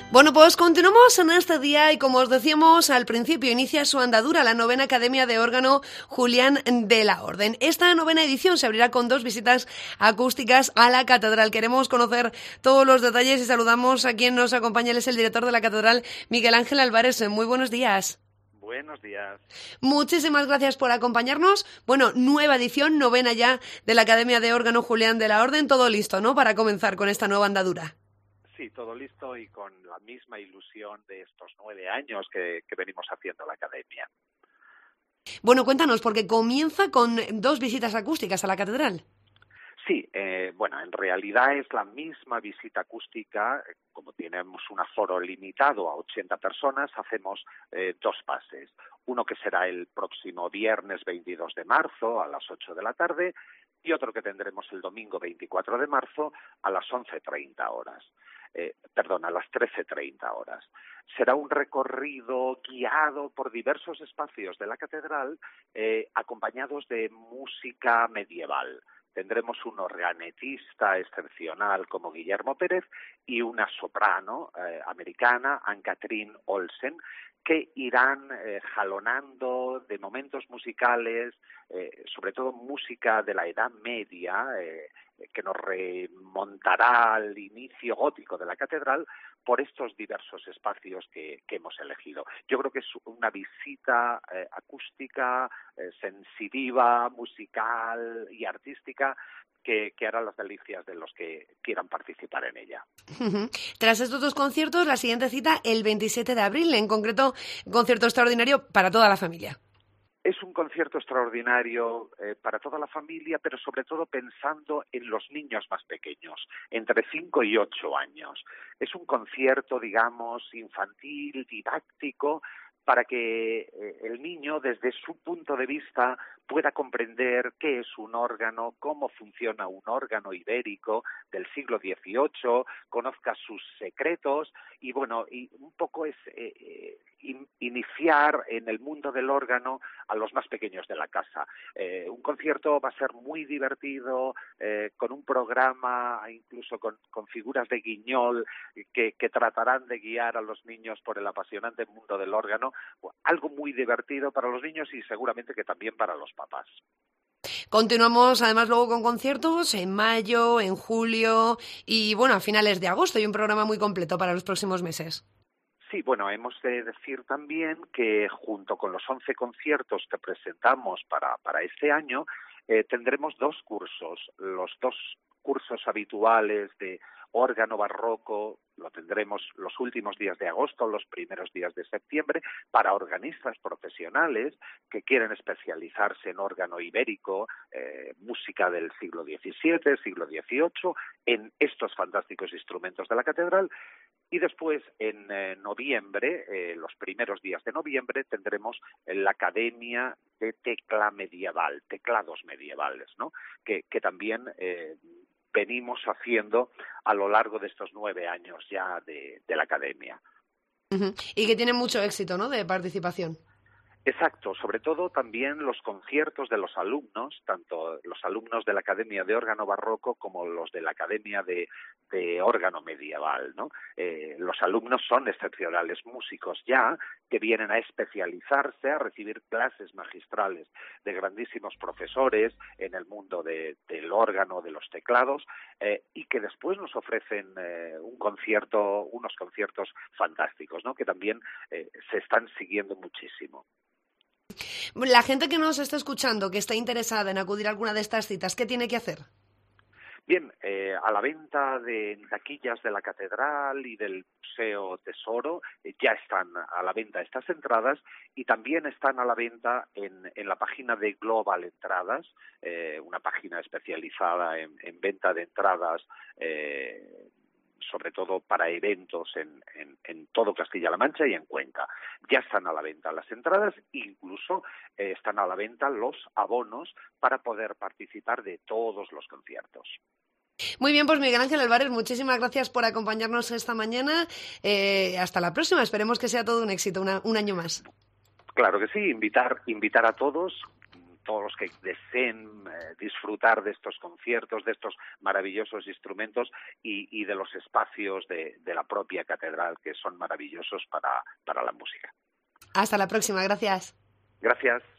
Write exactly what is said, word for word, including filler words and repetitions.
Bueno, pues continuamos en este día y como os decíamos al principio, inicia su andadura la novena Academia de Órgano Julián de la Orden. Esta novena edición se abrirá con dos visitas acústicas a la Catedral. Queremos conocer todos los detalles y saludamos a quien nos acompaña, él es el director de la Catedral, Miguel Ángel Álvarez. Muy buenos días. Buenos días. Muchísimas gracias por acompañarnos. Bueno, nueva edición, novena ya de la Academia de Órgano Julián de la Orden. Todo listo, ¿no?, para comenzar con esta nueva andadura. Sí, todo listo y con la misma ilusión de estos nueve años que, que venimos haciendo la Academia. Bueno, cuéntanos, porque comienza con dos visitas acústicas a la Catedral. Sí, eh, bueno, en realidad es la misma visita acústica. Como tenemos un aforo limitado a ochenta personas, hacemos eh, dos pases. Uno que será el próximo viernes veintidós de marzo a las ocho de la tarde y otro que tendremos el domingo veinticuatro de marzo a las once treinta horas. Eh, perdón, a las trece treinta horas. Será un recorrido guiado por diversos espacios de la catedral, eh, acompañados de música medieval. Tendremos un organetista excepcional como Guillermo Pérez y una soprano eh, americana, Ann-Katrin Olsen, que irán eh, jalonando de momentos musicales, eh, sobre todo música de la Edad Media, eh, que nos remontará al inicio gótico de la catedral por estos diversos espacios que, que hemos elegido. Yo creo que es una visita eh, acústica, eh, sensitiva, musical y artística que, que hará las delicias de los que quieran participar en ella. Uh-huh. Tras estos dos conciertos, la siguiente cita el veintisiete de abril, en concreto, un concierto extraordinario para toda la familia. Es un concierto extraordinario eh, para toda la familia, pero sobre todo pensando en los niños más pequeños, entre cinco y ocho años. Es un concierto, digamos, infantil, didáctico, para que eh, el niño, desde su punto de vista, pueda comprender qué es un órgano, cómo funciona un órgano ibérico del siglo dieciocho, conozca sus secretos y, bueno, y un poco es eh, in, iniciar en el mundo del órgano a los más pequeños de la casa. Eh, un concierto va a ser muy divertido, eh, con un programa, incluso con, con figuras de Guiñol, que, que tratarán de guiar a los niños por el apasionante mundo del órgano. Algo muy divertido para los niños y seguramente que también para los papás. Continuamos además luego con conciertos en mayo, en julio y bueno, a finales de agosto, y un programa muy completo para los próximos meses. Sí, bueno, hemos de decir también que junto con los once conciertos que presentamos para, para este año, eh, tendremos dos cursos, los dos cursos habituales de órgano barroco, lo tendremos los últimos días de agosto, los primeros días de septiembre, para organistas profesionales que quieren especializarse en órgano ibérico, eh, música del siglo diecisiete, siglo dieciocho, en estos fantásticos instrumentos de la catedral. Y después, en eh, noviembre, eh, los primeros días de noviembre, tendremos la Academia de Tecla Medieval, teclados medievales, ¿no? Que, que también eh, venimos haciendo a lo largo de estos nueve años ya de, de la Academia. Uh-huh. Y que tiene mucho éxito, ¿no?, de participación. Exacto, sobre todo también los conciertos de los alumnos, tanto los alumnos de la Academia de Órgano Barroco como los de la Academia de, de Órgano Medieval, ¿no? Eh, los alumnos son excepcionales músicos ya, que vienen a especializarse, a recibir clases magistrales de grandísimos profesores en el mundo de, del órgano, de los teclados, eh, y que después nos ofrecen eh, un concierto, unos conciertos fantásticos, ¿no?, que también eh, se están siguiendo muchísimo. La gente que nos está escuchando, que está interesada en acudir a alguna de estas citas, ¿qué tiene que hacer? Bien, eh, a la venta de taquillas de la Catedral y del Museo Tesoro eh, ya están a la venta estas entradas y también están a la venta en, en la página de Global Entradas, eh, una página especializada en, en venta de entradas, eh, sobre todo para eventos en, en, en todo Castilla-La Mancha y en Cuenca. Ya están a la venta las entradas, incluso eh, están a la venta los abonos para poder participar de todos los conciertos. Muy bien, pues Miguel Ángel Álvarez, muchísimas gracias por acompañarnos esta mañana. Eh, hasta la próxima, esperemos que sea todo un éxito, una, un año más. Claro que sí, invitar, invitar a todos todos los que deseen eh, disfrutar de estos conciertos, de estos maravillosos instrumentos y, y de los espacios de, de la propia catedral, que son maravillosos para, para la música. Hasta la próxima, gracias. Gracias.